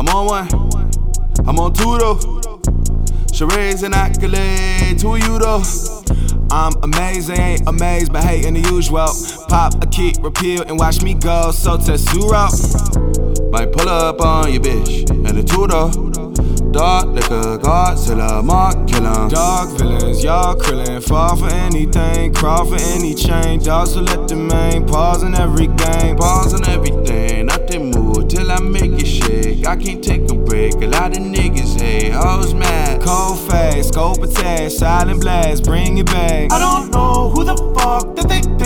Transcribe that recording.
on one, I'm on two though. Charades and accolades, who you though? I'm amazing, ain't amazed, but hating the usual. Pop a key, repeal, and watch me go, so Tetsuro. Might pull up on your bitch, and a two-door. Dark liquor, Godzilla, Mark, kill 'em. Dog villains, y'all krillin'. Fall for anything, crawl for any chain. Dogs will let the main pause in every game. Pause on everything, nothing move till I make it shake. I can't take a break, a lot of niggas hate. Hoes mad, cold face, scope attack, silent blast, bring it back. I don't know who the fuck that they think